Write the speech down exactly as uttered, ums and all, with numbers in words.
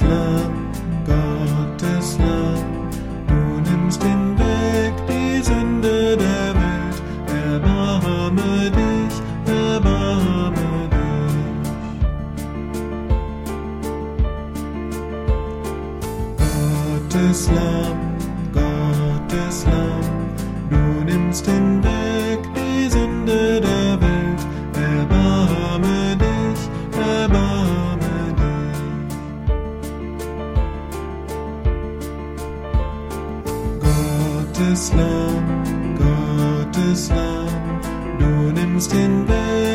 Lamm, Gottes Lamm, du nimmst hinweg die Sünde der Welt. Erbarme dich, erbarme dich. Gottes Lamm, Gottes Lamm, du nimmst hinweg die Sünde der Welt. Erbarme dich, erbarme dich. Gottes Lamm, Gottes Lamm, du nimmst hinweg